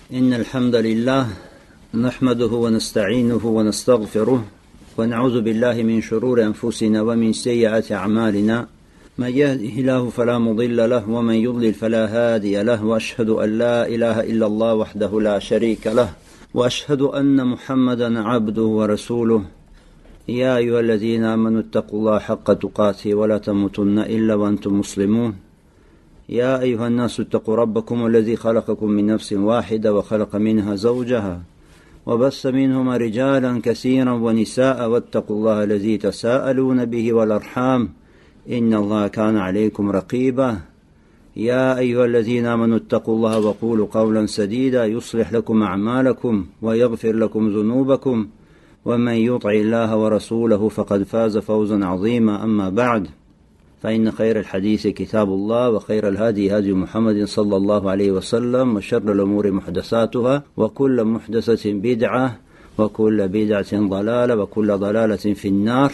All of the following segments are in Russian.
إن الحمد لله نحمده ونستعينه ونستغفره ونعوذ بالله من شرور أنفسنا ومن سيئات أعمالنا من يهده الله فلا مضل له ومن يضلل فلا هادي له وأشهد أن لا إله إلا الله وحده لا شريك له وأشهد أن محمدا عبده ورسوله يا أيها الذين آمنوا اتقوا الله حق تقاته ولا تموتن إلا وأنتم مسلمون يا أيها الناس اتقوا ربكم الذي خلقكم من نفس واحدة وخلق منها زوجها وبث منهما رجالا كثيرا ونساء واتقوا الله الذي تساءلون به والأرحام إن الله كان عليكم رقيبا يا أيها الذين آمنوا اتقوا الله وقولوا قولا سديدا يصلح لكم أعمالكم ويغفر لكم ذنوبكم ومن يطع الله ورسوله فقد فاز فوزا عظيما أما بعد فإن خير الحديث كتاب الله وخير الهدي هدي محمد صلى الله عليه وسلم وشر الأمور محدثاتها وكل محدثة بدعة وكل بدعة ضلالة وكل ضلالة في النار.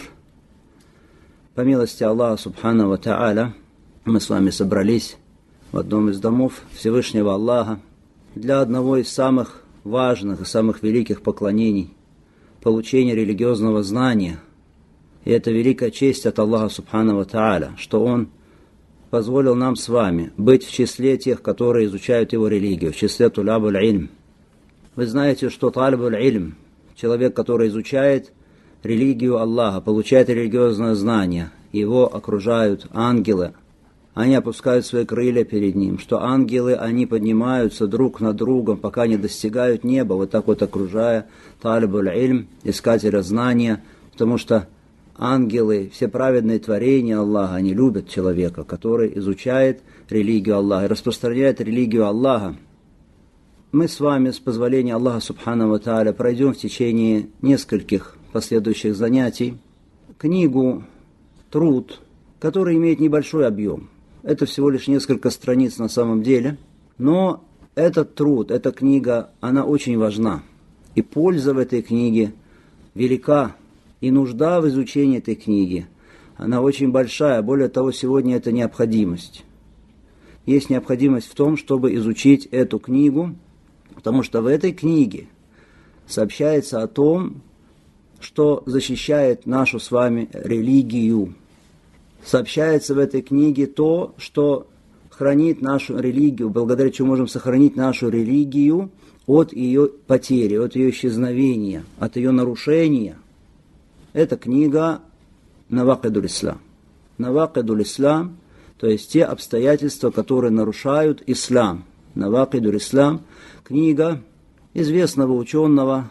По милости Аллаха Субхану ва Тааля, мы с вами собрались в одном из домов Всевышнего Аллаха для одного из самых важных и самых великих поклонений – получения религиозного знания. И это великая честь от Аллаха Субхану ва Тааля, что Он позволил нам с вами быть в числе тех, которые изучают Его религию, в числе тулябуль ильм. Вы знаете, что талибуль ильм, человек, который изучает религию Аллаха, получает религиозное знание, его окружают ангелы, они опускают свои крылья перед ним, что ангелы, они поднимаются друг над другом, пока не достигают неба, вот так вот окружая талибуль ильм, искателя знания, потому что ангелы, все праведные творения Аллаха, они любят человека, который изучает религию Аллаха и распространяет религию Аллаха. Мы с вами, с позволения Аллаха Субхану ва Тааля, пройдем в течение нескольких последующих занятий книгу, труд, который имеет небольшой объем. Это всего лишь несколько страниц на самом деле, но этот труд, эта книга, она очень важна. И польза в этой книге велика. И нужда в изучении этой книги, она очень большая. Более того, сегодня это необходимость. Есть необходимость в том, чтобы изучить эту книгу, потому что в этой книге сообщается о том, что защищает нашу с вами религию. Сообщается в этой книге то, что хранит нашу религию, благодаря чему можем сохранить нашу религию от ее потери, от ее исчезновения, от ее нарушения. Это книга Навакидуль Ислам. Навакидуль Ислам, то есть те обстоятельства, которые нарушают ислам. Навакидуль Ислам, книга известного ученого,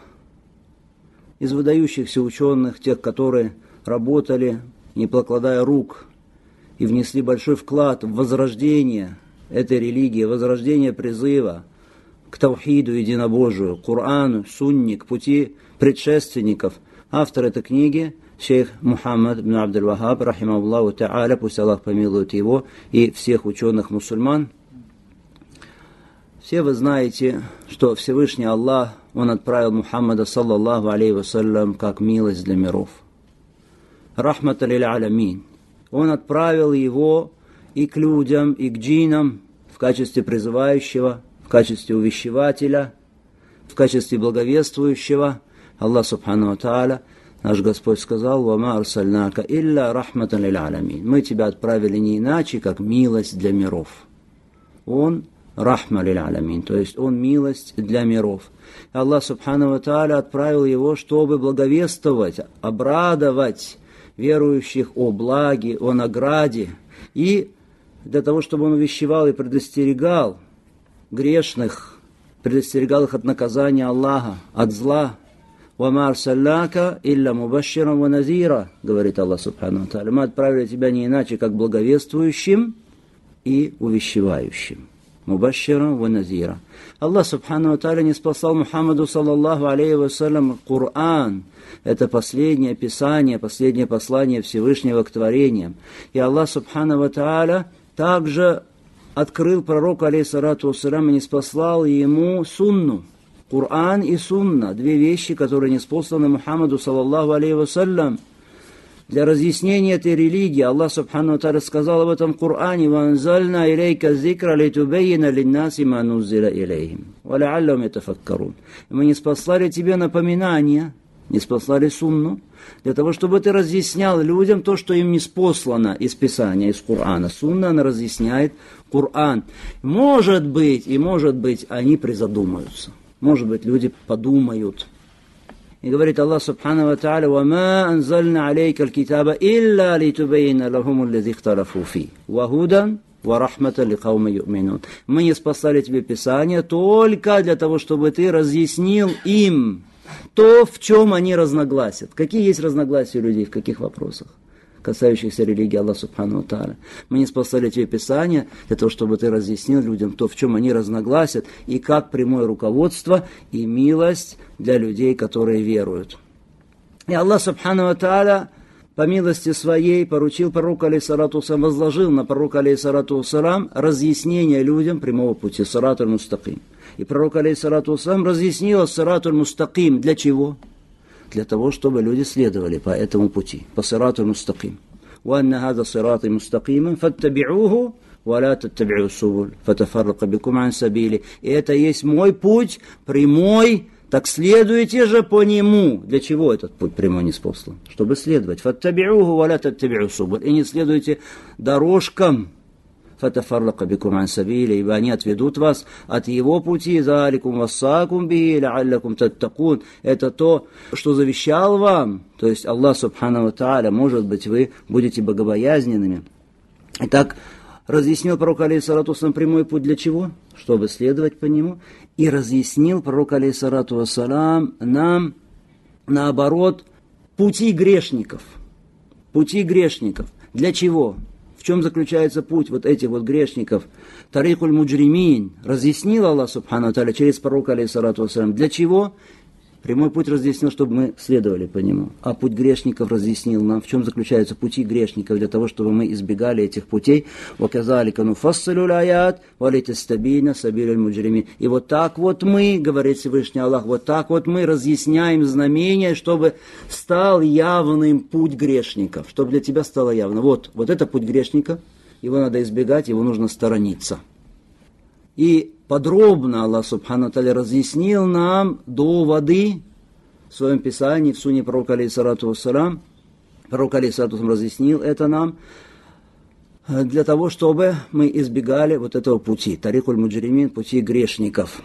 из выдающихся ученых, тех, которые работали, не покладая рук, и внесли большой вклад в возрождение этой религии, возрождение призыва к таухиду, единобожию, к Корану, сунне, к пути предшественников. Автор этой книги – шейх Мухаммад ибн Абдуль-Вахаб, рахимахуллаху та'аля, пусть Аллах помилует его и всех ученых-мусульман. Все вы знаете, что Всевышний Аллах, Он отправил Мухаммада, саллаллаху алейхи вассалям, как милость для миров. Рахматан лиль алямин. Он отправил его и к людям, и к джиннам в качестве призывающего, в качестве увещевателя, в качестве благовествующего. Аллах Субхану ва Тааля, наш Господь сказал: «Вама арсальнака илля рахматан лиль алямин». Мы тебя отправили не иначе, как милость для миров. Он рахма лиль алямин, то есть он милость для миров. Аллах Субхану ва Тааля отправил его, чтобы благовествовать, обрадовать верующих о благе, о награде, и для того, чтобы он увещевал и предостерегал грешных, предостерегал их от наказания Аллаха, от зла. «Вама арсалляка илля мубашширан ва назира», говорит Аллах Субхану ва Тааля. Мы отправили тебя не иначе, как благовествующим и увещевающим. Мубашширан ва назира. Аллах Субхану ва Тааля не спасал Мухаммаду, саллаллаху алейхи вассалям, Коран. Это последнее писание, последнее послание Всевышнего к творениям. И Аллах Субхану ва Тааля также открыл пророку, алейхиссалату вассалям, и не спаслал ему сунну. Коран и сунна, две вещи, которые ниспосланы Мухаммаду, саллаллаху алейхи вассалям. Для разъяснения этой религии Аллах Субхану ва Тааля сказал об этом в Коране: «Ванзальна илейка зикра литубейна линнаси ма нуззила илейхим, ва лааллахум ятафаккарун». Мы не спаслали тебе напоминания, не спаслали сунну, для того, чтобы ты разъяснял людям то, что им не спослано из Писания, из Корана. Сунна, она разъясняет Коран. Может быть, они призадумаются. Может быть, люди подумают. И говорит Аллах Субхану ва Тааля: «Вама анзальна алейка аль-китаба илля литубейна лахум аллази ихталафу фи, ва худан ва рахмата ликауми ю'минун». Мы не спаслали тебе Писание только для того, чтобы ты разъяснил им то, в чем они разногласят. Какие есть разногласия у людей, в каких вопросах, касающихся религии Аллаха Субхану ва Тааля. Мы не спаслали тебе Писание для того, чтобы ты разъяснил людям то, в чем они разногласят, и как прямое руководство и милость для людей, которые веруют. И Аллах Субхану ва Тааля по милости своей поручил пророку алейхиссалату вассалам, возложил на пророка алейхиссалату вассалам разъяснение людям прямого пути, сират аль-мустаким. И пророк алейхиссалату вассалам разъяснил сират аль-мустаким. Для чего? Для того, чтобы люди следовали по этому пути, по сирату аль-мустаким. وَأَنَّ هَذَا صِرَاطِ مُسْتَقِيمًا فَاتَّبِعُوهُ وَلَا تَتَّبِعُوا السُّبُلَ فَتَفَرَّقَ بِكُمْ عَنْ سَبِيلِهِ. И это есть мой путь прямой, так следуйте же по нему. Для чего этот путь прямой ниспослан? Чтобы следовать. فَاتَّبِعُوهُ وَلَا تَتَّبِعُوا السُّبُلَ. И не следуйте дорожкам. فَتَفَرَّقَ بِكُمْ عَنْ سَبِيلِهِ. Ибо они отведут вас от его пути. ذَلِكُمْ وَصَّاكُمْ بِهِ لَعَلَّكُمْ تَتَّقُونَ. Это то, что завещал вам, то есть Аллах Субхану ва Тааля. Может быть, вы будете богобоязненными. Итак, разъяснил пророк алейхиссалату вассалам прямой путь для чего? Чтобы следовать по нему. И разъяснил пророк алейхиссалату вассалам нам, наоборот, пути грешников. Пути грешников. Для чего? В чем заключается путь вот этих вот грешников? Тарикуль муджримин. Разъяснил Аллах Субхану ва Тааля через пророка алейхиссалату вассалам. Для чего? Прямой путь разъяснил, чтобы мы следовали по нему. А путь грешников разъяснил нам, в чем заключаются пути грешников, для того, чтобы мы избегали этих путей. وَكَذَلِكَ نُفَصِّلُ الْآيَاتِ وَلِتَسْتَبِينَ سَبِيلُ الْمُجْرِمِينَ. И вот так вот мы, говорит Всевышний Аллах, вот так вот мы разъясняем знамения, чтобы стал явным путь грешников, чтобы для тебя стало явно. Вот это путь грешника, его надо избегать, его нужно сторониться. И подробно Аллах Субхану ва Тааля разъяснил нам доводы в своем Писании, в Сунне пророка алейхиссалату вассалам. Пророк алейхиссалату вассалам разъяснил это нам для того, чтобы мы избегали вот этого пути, тарикуль муджримин, пути грешников.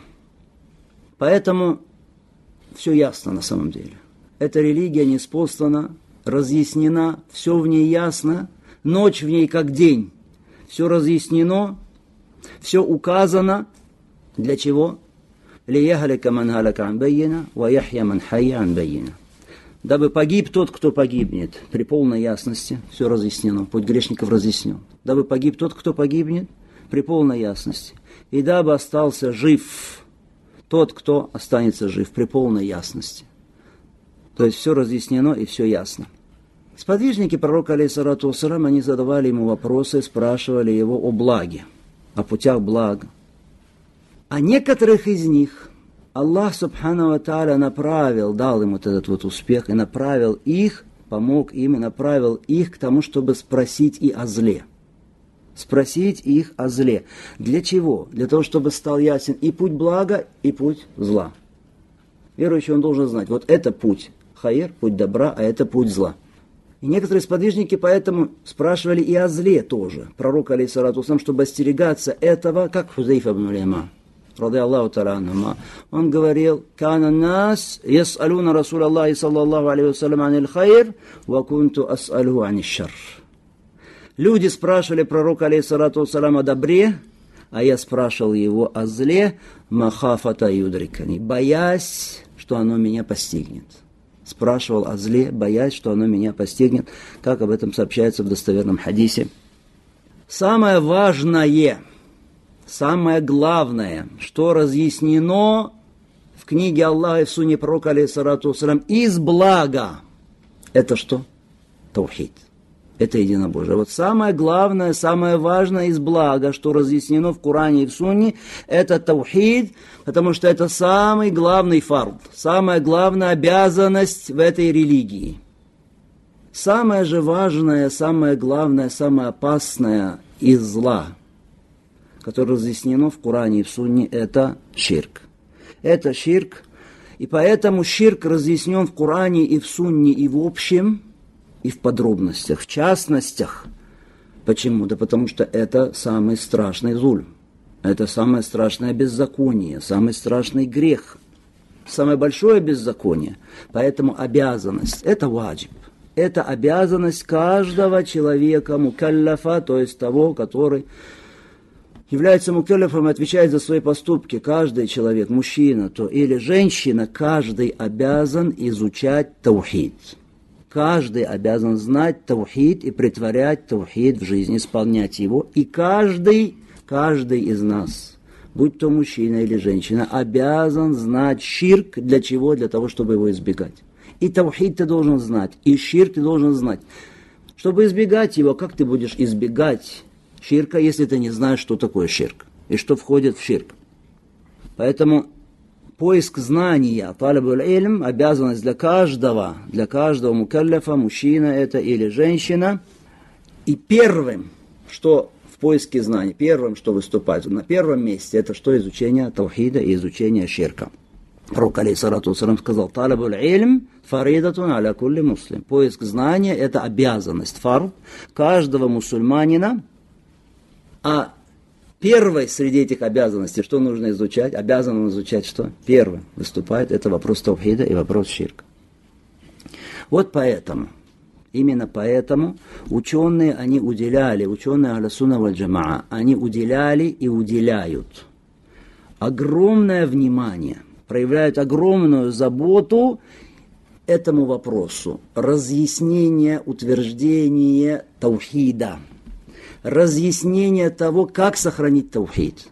Поэтому все ясно на самом деле. Эта религия ниспослана, разъяснена, все в ней ясно, ночь в ней как день. Все разъяснено, все указано. Для чего? لِيَهْلِكَ مَنْ هَلَكَ عَنْ بَيِّنَةٍ وَيَحْيَ مَنْ حَيَّ عَنْ بَيِّنَةٍ. Дабы погиб тот, кто погибнет. При полной ясности все разъяснено. Путь грешников разъяснен. Дабы погиб тот, кто погибнет. При полной ясности. И дабы остался жив тот, кто останется жив. При полной ясности. То есть все разъяснено и все ясно. Сподвижники пророка алейхиссалату вассалам, они задавали ему вопросы, спрашивали его о благе, о путях блага. А некоторых из них Аллах Субхану ва Тааля направил, дал им вот этот вот успех, и направил их, помог им, и направил их к тому, чтобы спросить и о зле. Спросить их о зле. Для чего? Для того, чтобы стал ясен и путь блага, и путь зла. Верующий, он должен знать, вот это путь хайр, путь добра, а это путь зла. И некоторые сподвижники поэтому спрашивали и о зле тоже. Пророк алейхиссалату вассалам, чтобы остерегаться этого, как Хузайф ибн Яман, ради Аллаху та'аля анхума. Он говорил: «Кана нас яс'алуна Расул Аллахи саллаллаху алейхи вассалям анил хайр, ва кунту ас'алуху аниш шар». Люди спрашивали пророка алейхиссалату вассалам о добре, а я спрашивал его о зле, махафата юдрикани, боясь, что оно меня постигнет. Спрашивал о зле, боясь, что оно меня постигнет, как об этом сообщается в достоверном хадисе. Самое важное, самое главное, что разъяснено в книге Аллаха и в сунне пророка алейхиссалату вассалам из блага, это что? Таухид. Это единобожие. Вот самое главное, самое важное из блага, что разъяснено в Коране и в Сунне, это таухид, потому что это самый главный фард, самая главная обязанность в этой религии. самое же важное, самое главное, самое опасное из зла, которое разъяснено в Коране и в Сунне, это ширк. Это ширк, и поэтому ширк разъяснен в Коране и в Сунне и в общем, и в подробностях, в частностях. Почему? Да потому что это самый страшный зульм. Это самое страшное беззаконие, самый страшный грех, самое большое беззаконие. Поэтому обязанность – это ваджиб. Это обязанность каждого человека, мукаллафа, то есть того, который является мукаллафом и отвечает за свои поступки. Каждый человек, мужчина то или женщина, каждый обязан изучать таухид. Каждый обязан знать таухид и претворять таухид в жизнь, исполнять его. И каждый из нас, будь то мужчина или женщина, обязан знать ширк. Для чего? Для того, чтобы его избегать. И таухид ты должен знать, и ширк ты должен знать. Чтобы избегать его, как ты будешь избегать ширка, если ты не знаешь, что такое ширк и что входит в ширк? Поэтому поиск знания, талабуль илм, обязанность для каждого мукаллафа, мужчина это или женщина. И первым, что в поиске знаний, первым, что выступает на первом месте, это что? Изучение таухида и изучение ширка. Пророк алейхиссалату вассалам сказал: талабуль илм фаридатун аля кулли муслим. Поиск знания это обязанность, фард каждого мусульманина. А первой среди этих обязанностей, что нужно изучать? Обязан он изучать что? Первым выступает это вопрос таухида и вопрос ширка. Вот поэтому, именно поэтому ученые ахлю сунна валь джамаа, они уделяли и уделяют огромное внимание, проявляют огромную заботу этому вопросу. Разъяснение, утверждение таухида. Разъяснение того, как сохранить таухид,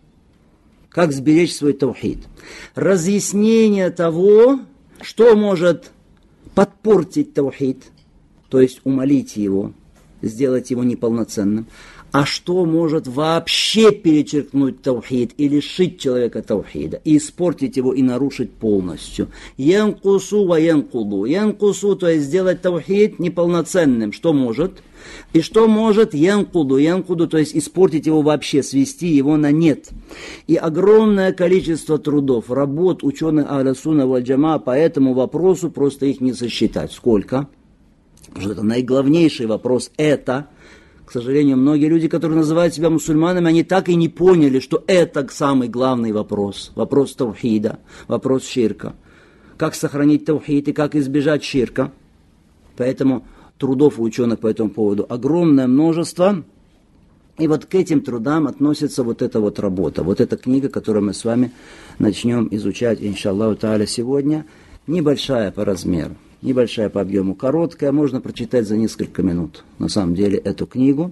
как сберечь свой таухид. Разъяснение того, что может подпортить таухид, то есть умалить его, сделать его неполноценным, а что может вообще перечеркнуть таухид и лишить человека таухида, и испортить его, и нарушить полностью. Янкусу ва янкуду. Янкусу, то есть сделать таухид неполноценным, что может? И что может янкуду, то есть испортить его вообще, свести его на нет. И огромное количество трудов, работ ученых ахлю сунна валь джамаа по этому вопросу просто их не сосчитать. Сколько? Потому что это наиглавнейший вопрос. Это, к сожалению, многие люди, которые называют себя мусульманами, они так и не поняли, что это самый главный вопрос. Вопрос таухида, вопрос ширка. Как сохранить таухид и как избежать ширка. Поэтому трудов у ученых по этому поводу огромное множество. И вот к этим трудам относится вот эта вот работа, вот эта книга, которую мы с вами начнем изучать, иншаллаху тааля, сегодня. Небольшая по размеру, небольшая по объему, короткая, можно прочитать за несколько минут, на самом деле, эту книгу.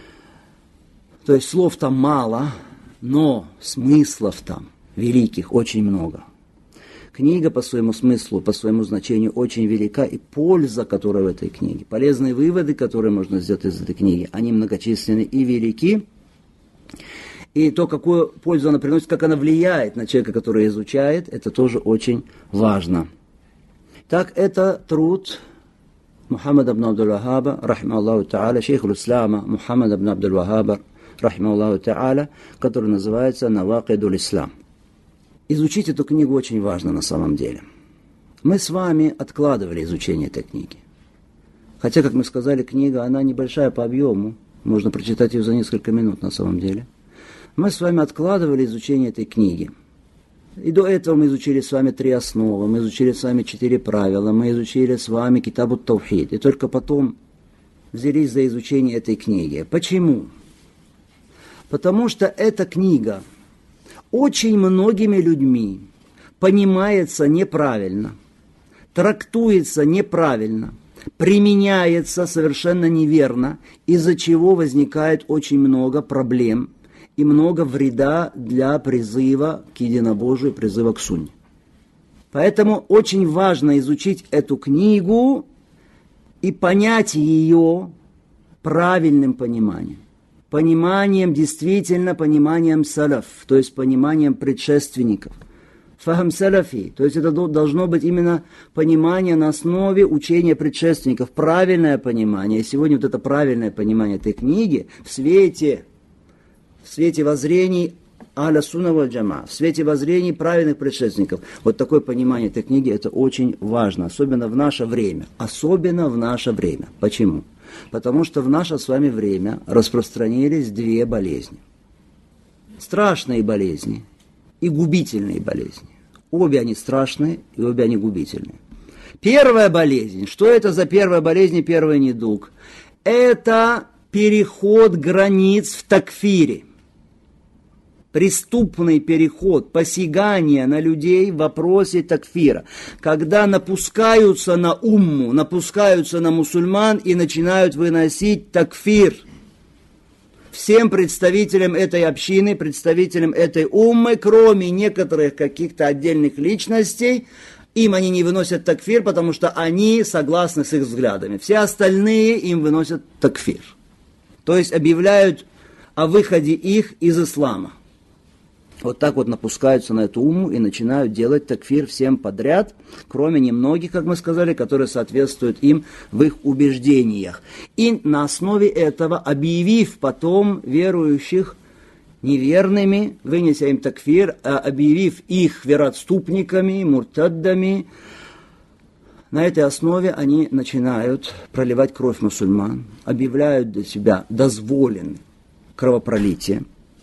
То есть слов там мало, но смыслов там великих очень много. Книга по своему смыслу, по своему значению очень велика, и польза, которая в этой книге, полезные выводы, которые можно сделать из этой книги, они многочисленны и велики. И то, какую пользу она приносит, как она влияет на человека, который изучает, это тоже очень важно. Так, это труд Мухаммада ибн Абдул-Вахаба, рахимахуллаху та'аля, шейху ислама Мухаммада ибн Абдул-Вахаба, рахимахуллаху та'аля, который называется «Навакидуль ислам». Изучить эту книгу очень важно на самом деле. Мы с вами откладывали изучение этой книги. Хотя, как мы сказали, книга, она небольшая по объему. Можно прочитать ее за несколько минут на самом деле. Мы с вами откладывали изучение этой книги. И до этого мы изучили с вами 3 основы, мы изучили с вами 4 правила, мы изучили с вами Китаб ат-Таухид. И только потом взялись за изучение этой книги. Почему? Потому что эта книга очень многими людьми понимается неправильно, трактуется неправильно, применяется совершенно неверно, из-за чего возникает очень много проблем и много вреда для призыва к единобожию, призыва к сунне. Поэтому очень важно изучить эту книгу и понять ее правильным пониманием. Пониманием, действительно пониманием салаф, то есть пониманием предшественников. фахам салафи. То есть это должно быть именно понимание на основе учения предшественников, правильное понимание. И сегодня вот это правильное понимание этой книги в свете воззрений Ахля Сунна валь Джамаа, в свете воззрений правильных предшественников. Вот такое понимание этой книги, это очень важно, особенно в наше время. Особенно в наше время. Почему? Потому что в наше с вами время распространились две болезни. Страшные болезни и губительные болезни. Обе они страшные и обе они губительные. Первая болезнь. Что это за первая болезнь и первый недуг? Это переход границ в такфире. Преступный переход, посягание на людей в вопросе такфира. Когда напускаются на умму, напускаются на мусульман и начинают выносить такфир. Всем представителям этой общины, представителям этой уммы, кроме некоторых каких-то отдельных личностей, им они не выносят такфир, потому что они согласны с их взглядами. Все остальные им выносят такфир. То есть объявляют о выходе их из ислама. Вот так вот напускаются на эту умму и начинают делать такфир всем подряд, кроме немногих, как мы сказали, которые соответствуют им в их убеждениях. И на основе этого, объявив потом верующих неверными, вынеся им такфир, объявив их вероотступниками, муртаддами, на этой основе они начинают проливать кровь мусульман, объявляют для себя дозволенным кровопролитие,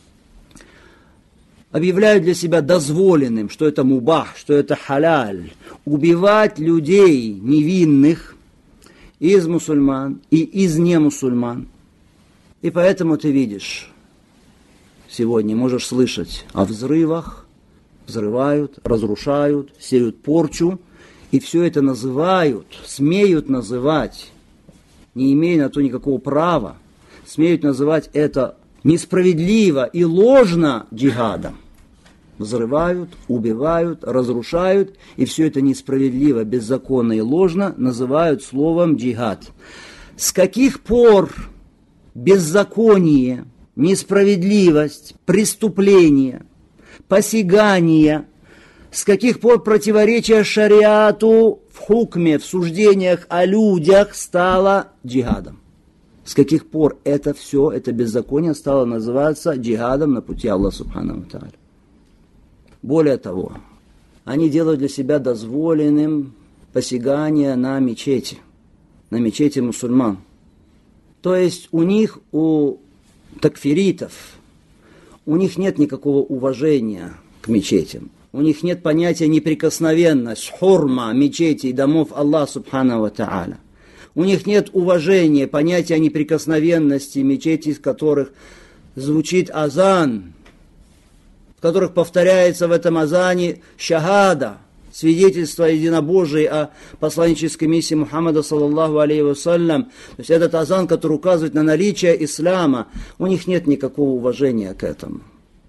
объявляют для себя дозволенным, что это мубах, что это халяль, убивать людей невинных из мусульман и из немусульман. И поэтому ты видишь, сегодня можешь слышать о взрывах, взрывают, разрушают, сеют порчу, и все это называют, смеют называть, не имея на то никакого права, смеют называть это несправедливо и ложно джихадом. Взрывают, убивают, разрушают, и все это несправедливо, беззаконно и ложно называют словом джихад. С каких пор беззаконие, несправедливость, преступление, посягание, с каких пор противоречие шариату в хукме, в суждениях о людях стало джихадом? С каких пор это все, это беззаконие стало называться джихадом на пути Аллаха Субхану ва Тааля? Более того, они делают для себя дозволенным посягание на мечети мусульман. То есть у них, у такфиритов, у них нет никакого уважения к мечетям. У них нет понятия неприкосновенность, хурма мечетей, домов Аллаха Субхану ва Тааля. У них нет уважения, понятия неприкосновенности мечетей, из которых звучит азан, в которых повторяется в этом азане шахада, свидетельство единобожия о посланнической миссии Мухаммада саллаллаху алейхи вассалям. То есть этот азан, который указывает на наличие ислама, у них нет никакого уважения к этому.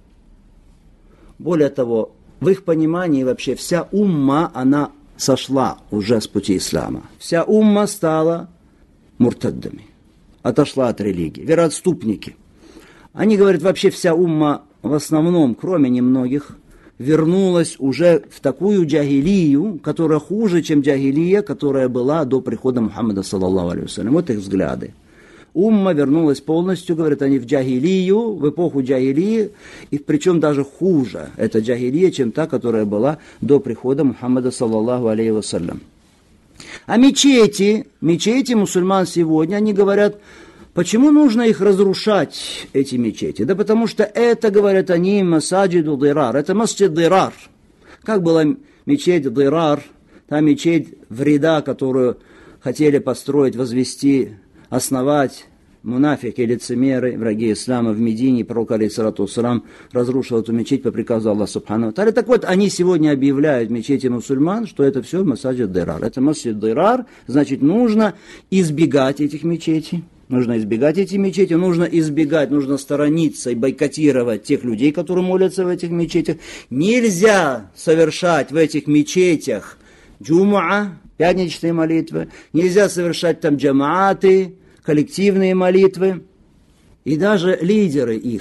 Более того, в их понимании вообще вся умма, она сошла уже с пути ислама. Вся умма стала муртаддами, отошла от религии, вероотступники. Они говорят, вообще вся умма в основном, кроме немногих, вернулась уже в такую джахилию, которая хуже, чем джахилия, которая была до прихода Мухаммада саллаллаху алейхи вассалям. Вот их взгляды. Умма вернулась полностью, говорят они, в джахилию, в эпоху джахилии, и причем даже хуже эта джахилия, чем та, которая была до прихода Мухаммада саллаллаху алейхи вассалям. А мечети мусульман сегодня, они говорят, почему нужно их разрушать, эти мечети? Да потому что это, говорят они, масаджиду дирар, это масджид дирар. Как была мечеть дирар, та мечеть вреда, которую хотели построить, возвести, основать мунафики, лицемеры, враги ислама в Медине, пророк алейхиссалату вассалам разрушил эту мечеть по приказу Аллаха Субхану ва Тааля. Так вот, они сегодня объявляют мечети мусульман, что это все масаджид дирар. Это масджид дирар, значит, нужно избегать этих мечетей. Нужно избегать эти мечети, нужно сторониться и бойкотировать тех людей, которые молятся в этих мечетях. Нельзя совершать в этих мечетях джумуа, пятничные молитвы, нельзя совершать там джамааты, коллективные молитвы. И даже лидеры их,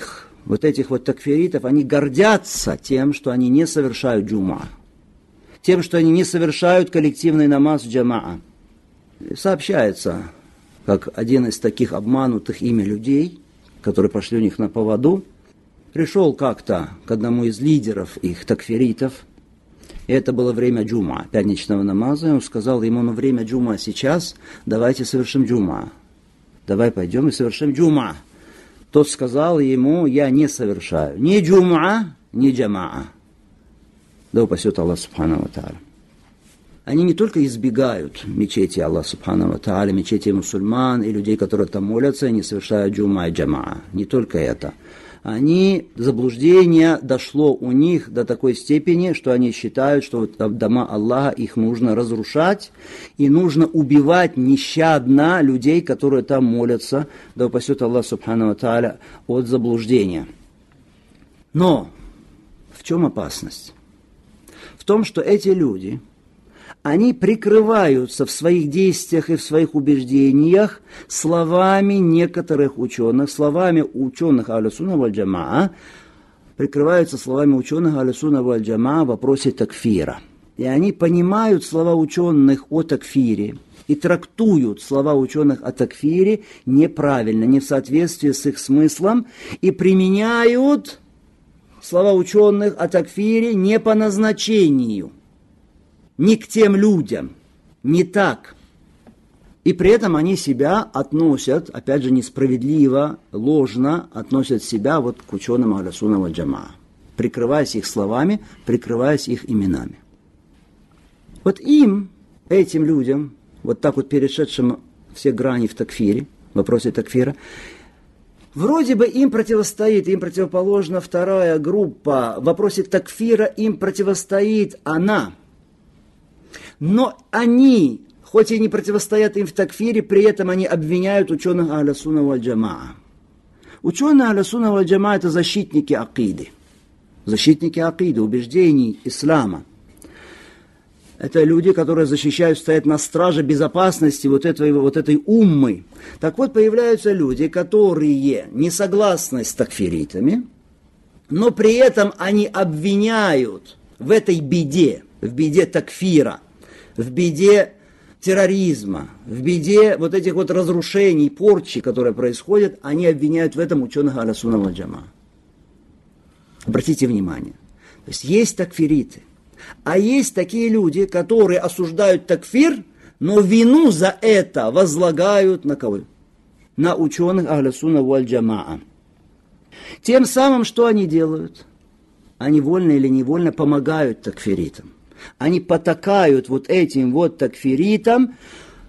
вот этих вот такфиритов, они гордятся тем, что они не совершают джума, тем, что они не совершают коллективный намаз джамаа. Сообщается, как один из таких обманутых ими людей, которые пошли у них на поводу, пришел как-то к одному из лидеров их такфиритов, и это было время джума, пятничного намаза, и он сказал ему: время джума сейчас, давайте совершим джума. Давай пойдем и совершим джума. Тот сказал ему: я не совершаю ни джума, ни джамаа. Да упасет Аллах субхану ва тааля. Они не только избегают мечети Аллаха субхану ва тааля, мечети мусульман и людей, которые там молятся, и не совершают джума и джамаа. Не только это. Заблуждение дошло у них до такой степени, что они считают, что вот дома Аллаха, их нужно разрушать, и нужно убивать нещадно людей, которые там молятся, да упасет Аллах субхану ва тааля, от заблуждения. Но в чем опасность? В том, что эти люди, они прикрываются в своих действиях и в своих убеждениях словами некоторых ученых, словами ученых Ахлю-Сунна валь-Джамаа, прикрываются словами ученых Ахлю-Сунна валь-Джамаа в вопросе такфира. И они понимают слова ученых о такфире и трактуют слова ученых о такфире неправильно, не в соответствии с их смыслом, и применяют слова ученых о такфире не по назначению, не к тем людям, не так. И при этом они себя относят, опять же, несправедливо, ложно относят себя вот к ученым Ахлю-Сунна валь-Джамаа, прикрываясь их словами, прикрываясь их именами. Вот им, этим людям, вот так вот перешедшим все грани в такфире, в вопросе такфира, вроде бы им противостоит, им противоположна вторая группа. В вопросе такфира им противостоит она. Но они, хоть и не противостоят им в такфире, при этом они обвиняют ученых Ахлю-Сунна валь-Джамаа. Ученые Ахлю-Сунна валь-Джамаа – это защитники акиды. Защитники акиды, убеждений ислама. Это люди, которые защищают, стоят на страже безопасности вот этой уммы. Так вот, появляются люди, которые не согласны с такфиритами, но при этом они обвиняют в этой беде, в беде такфира, в беде терроризма, в беде вот этих вот разрушений, порчи, которые происходят, они обвиняют в этом ученых Ахлю-Сунна валь-Джамаа. Обратите внимание. То есть есть такфириты, а есть такие люди, которые осуждают такфир, но вину за это возлагают на кого? На ученых Ахлю-Сунна валь-Джамаа. Тем самым, что они делают? Они вольно или невольно помогают такфиритам. Они потакают вот этим вот такфиритам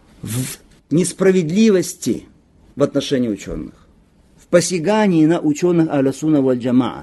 в несправедливости в отношении ученых, в посягании на ученых Ахлю-Сунна валь-Джамаа.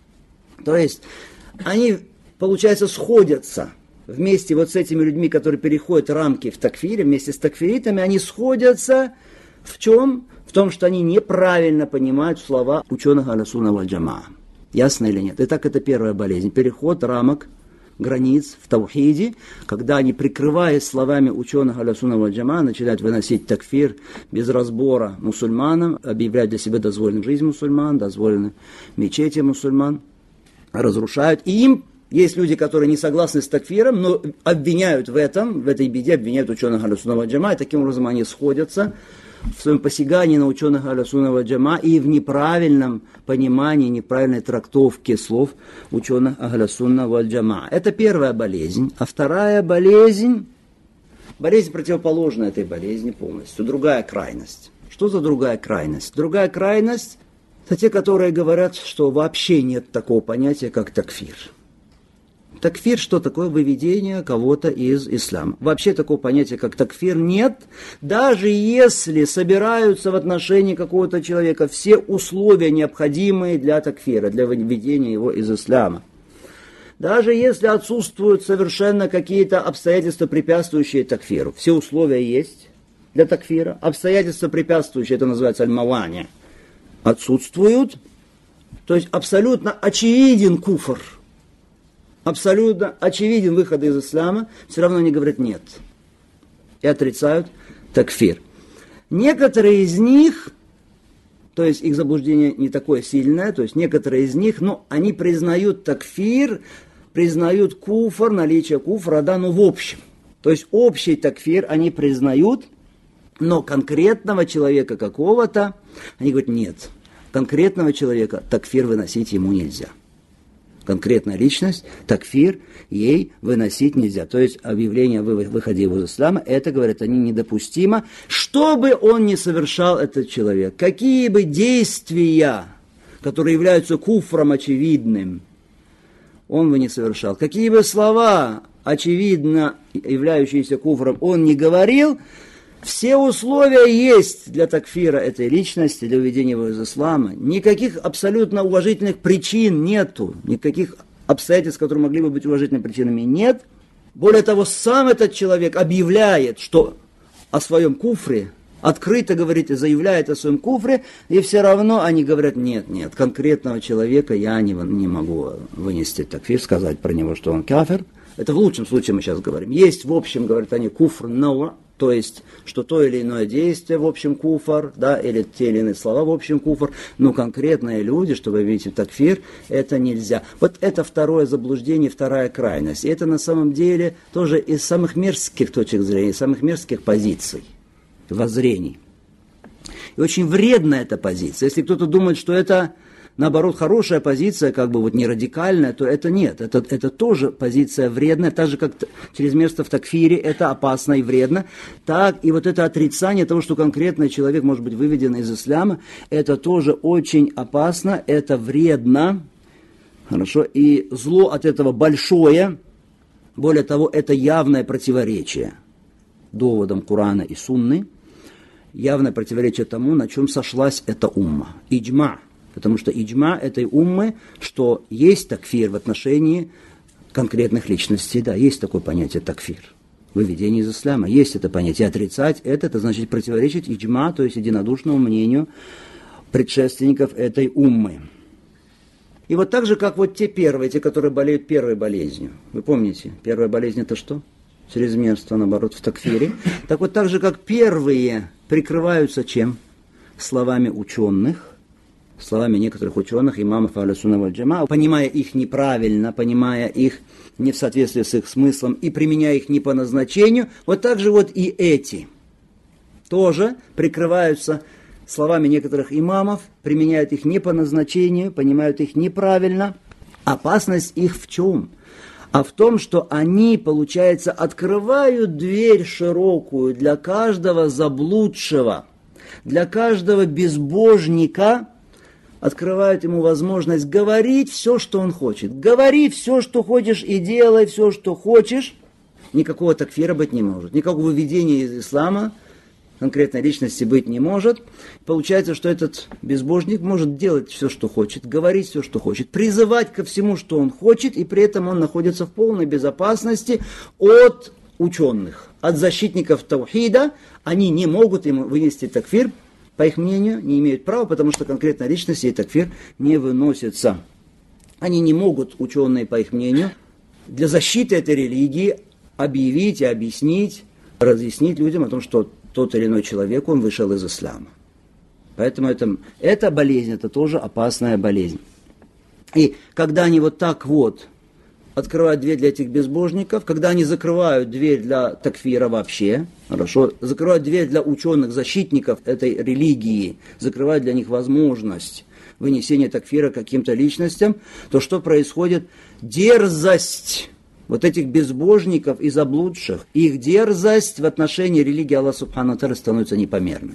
То есть они, получается, сходятся вместе вот с этими людьми, которые переходят рамки в такфире, вместе с такфиритами, они сходятся в чем? В том, что они неправильно понимают слова ученых Ахлю-Сунна валь-Джамаа. Ясно или нет? Итак, это первая болезнь. Переход рамок, границ в таухиде, когда они, прикрываясь словами ученых Ахлю-Сунна валь-Джамаа, начинают выносить такфир без разбора мусульманам, объявлять для себя дозволенным жизнь мусульман, дозволенным мечети мусульман, разрушают. И им есть люди, которые не согласны с такфиром, но обвиняют в этой беде, обвиняют ученых Ахлю-Сунна валь-Джамаа, и таким образом они сходятся в своем посягании на ученых Ахлю-Сунна валь-Джамаа и в неправильном понимании, неправильной трактовке слов ученых Ахлю-Сунна валь-Джамаа. Это первая болезнь. А вторая болезнь противоположна этой болезни полностью, другая крайность. Что за другая крайность? Другая крайность – это те, которые говорят, что вообще нет такого понятия, как такфир. Такфир, что такое? Выведение кого-то из ислама. Вообще такого понятия, как такфир, нет. Даже если собираются в отношении какого-то человека все условия, необходимые для такфира, для выведения его из ислама. Даже если отсутствуют совершенно какие-то обстоятельства, препятствующие такфиру. Все условия есть для такфира. Обстоятельства, препятствующие, это называется аль-мавани, отсутствуют. То есть абсолютно очевиден куфр. Абсолютно очевиден выход из ислама, все равно они говорят нет. И отрицают такфир. Некоторые из них то есть их заблуждение не такое сильное, то есть некоторые из них, они признают такфир, признают куфр, наличие куфра, да, в общем. То есть общий такфир они признают, но конкретного человека какого-то, они говорят, нет, конкретного человека такфир выносить ему нельзя. Конкретная личность, такфир, ей выносить нельзя. То есть объявление о выходе его из ислама, это, говорят они, недопустимо, что бы он ни совершал, этот человек, какие бы действия, которые являются куфром очевидным, он бы не совершал, какие бы слова, очевидно являющиеся куфром, он не говорил, все условия есть для такфира этой личности, для уведения его из ислама. Никаких абсолютно уважительных причин нету, никаких обстоятельств, которые могли бы быть уважительными причинами, нет. Более того, сам этот человек объявляет, что о своем куфре, открыто говорит и заявляет о своем куфре, и все равно они говорят, нет, конкретного человека я не могу вынести такфир, сказать про него, что он кафир. Это в лучшем случае мы сейчас говорим. Есть, в общем, говорят они, куфр науа, то есть, что то или иное действие в общем куфр, да, или те или иные слова в общем куфр, но конкретные люди, чтобы видеть такфир, это нельзя. Вот это второе заблуждение, вторая крайность. И это на самом деле тоже из самых мерзких точек зрения, из самых мерзких позиций, воззрений. И очень вредна эта позиция. Если кто-то думает, что это наоборот хорошая позиция, не радикальная, то это нет. Это тоже позиция вредная, так же, как чрезмерство в такфире, это опасно и вредно. Так и вот это отрицание того, что конкретный человек может быть выведен из ислама, это тоже очень опасно, это вредно. Хорошо, и зло от этого большое. Более того, это явное противоречие доводам Корана и Сунны, явное противоречие тому, на чем сошлась эта умма. Иджма. Потому что иджма этой уммы, что есть такфир в отношении конкретных личностей. Да, есть такое понятие такфир. Выведение из ислама. Есть это понятие. Отрицать это значит противоречить иджма, то есть единодушному мнению предшественников этой уммы. И вот так же, как вот те, которые болеют первой болезнью. Вы помните, первая болезнь это что? Чрезмерство, наоборот, в такфире. Так вот, так же, как первые прикрываются чем? Словами ученых, словами некоторых ученых, имамов Ахлю-Сунна валь-Джамаа, понимая их неправильно, понимая их не в соответствии с их смыслом и применяя их не по назначению, вот так же вот и эти тоже прикрываются словами некоторых имамов, применяют их не по назначению, понимают их неправильно. Опасность их в чем? А в том, что они, получается, открывают дверь широкую для каждого заблудшего, для каждого безбожника, открывают ему возможность говорить все, что он хочет. Говори все, что хочешь, и делай все, что хочешь. Никакого такфира быть не может. Никакого выведения из ислама конкретной личности быть не может. Получается, что этот безбожник может делать все, что хочет, говорить все, что хочет, призывать ко всему, что он хочет, и при этом он находится в полной безопасности от ученых, от защитников таухида. Они не могут ему вынести такфир, по их мнению, не имеют права, потому что конкретная личность и такфир не выносится. Они не могут, ученые, по их мнению, для защиты этой религии объявить и объяснить, разъяснить людям о том, что тот или иной человек, он вышел из ислама. Поэтому эта болезнь, это тоже опасная болезнь. И когда они вот так вот открывают дверь для этих безбожников, когда они закрывают дверь для такфира вообще, хорошо, закрывают дверь для ученых, защитников этой религии, закрывают для них возможность вынесения такфира каким-то личностям, то что происходит? Дерзость вот этих безбожников и заблудших, их дерзость в отношении религии Аллаха Субхану ва Тааля становится непомерной.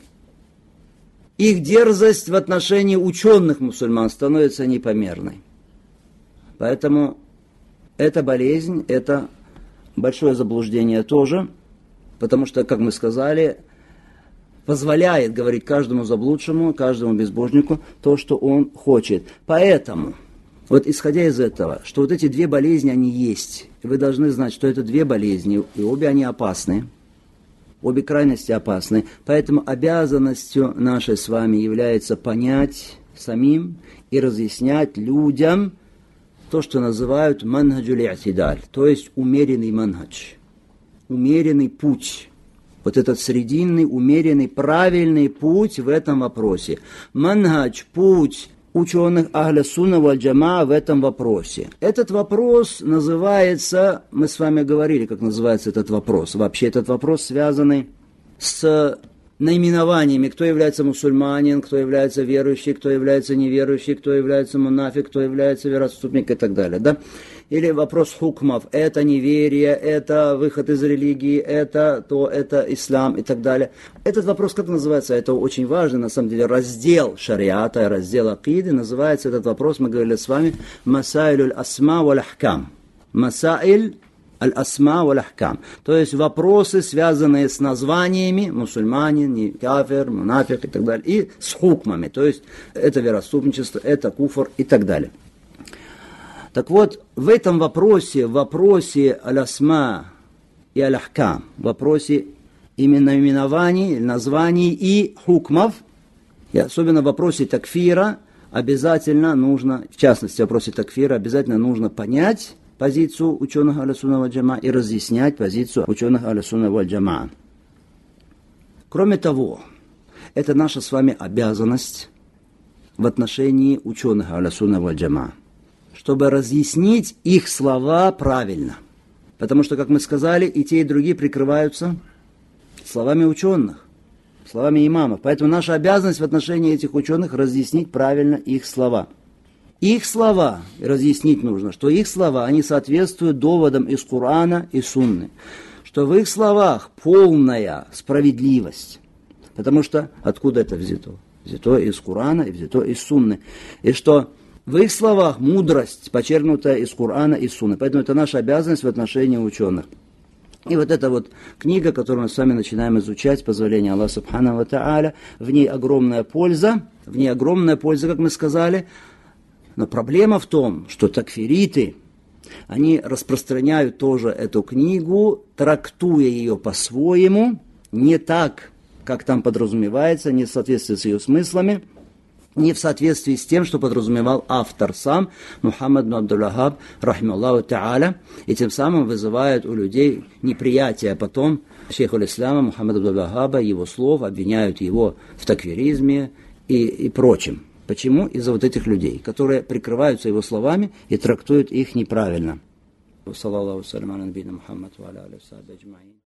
Их дерзость в отношении ученых мусульман становится непомерной. Поэтому эта болезнь, это большое заблуждение тоже, потому что, как мы сказали, позволяет говорить каждому заблудшему, каждому безбожнику то, что он хочет. Поэтому, вот исходя из этого, что вот эти две болезни, они есть, и вы должны знать, что это две болезни, и обе они опасны, обе крайности опасны, поэтому обязанностью нашей с вами является понять самим и разъяснять людям то, что называют манхаджуль и'тидаль, то есть умеренный манхадж, умеренный путь, Вот этот срединный, умеренный, правильный путь в этом вопросе. Манхадж, путь ученых Ахля Сунна валь Джамаа в этом вопросе. Этот вопрос называется, мы с вами говорили, как называется этот вопрос. Вообще этот вопрос связанный с наименованиями, кто является мусульманин, кто является верующий, кто является неверующий, кто является мунафик, кто является вероотступник и так далее. Да? Или вопрос хукмов, это неверие, это выход из религии, это то, это ислам и так далее. Этот вопрос, как называется, это очень важный, на самом деле, раздел шариата, раздел акиды, называется этот вопрос, мы говорили с вами, масаиль аль-асма валь-ахкам. Масаиль аль-асма валь-ахкам. То есть вопросы, связанные с названиями, мусульманин, кафир, мунафик и так далее, и с хукмами, то есть это вероотступничество, это куфр и так далее. Так вот, в этом вопросе, в вопросе аль-асма и аль-ахкам, в вопросе именно именований, названий и хукмов, и особенно в вопросе такфира, обязательно нужно, в частности в вопросе такфира, обязательно нужно понять позицию ученых Ахля Сунна валь Джамаа и разъяснять позицию ученых Ахля Сунна валь Джамаа. Кроме того, это наша с вами обязанность в отношении ученых Ахля Сунна валь Джамаа, чтобы разъяснить их слова правильно. Потому что, как мы сказали, и те, и другие прикрываются словами ученых, словами имамов. Поэтому наша обязанность в отношении этих ученых разъяснить правильно их слова. Их слова разъяснить нужно, что их слова, они соответствуют доводам из Корана и Сунны. Что в их словах полная справедливость. Потому что откуда это взято? Взято из Корана и взято из Сунны. И что в их словах мудрость, почерпнутая из Корана и Сунны. Поэтому это наша обязанность в отношении ученых. И вот эта вот книга, которую мы с вами начинаем изучать, с позволения Аллаха Субхану ва Тааля, в ней огромная польза, как мы сказали. Но проблема в том, что такфириты, они распространяют тоже эту книгу, трактуя ее по-своему, не так, как там подразумевается, не в соответствии с ее смыслами, не в соответствии с тем, что подразумевал автор сам, Мухаммад ибн Абдул-Ваххаб, рахималлаху та'аля, и тем самым вызывают у людей неприятие потом шейха аль-Ислама Мухаммада ибн Абдул-Ваххаба, его слов, обвиняют его в такфиризме и прочем. Почему? Из-за вот этих людей, которые прикрываются его словами и трактуют их неправильно.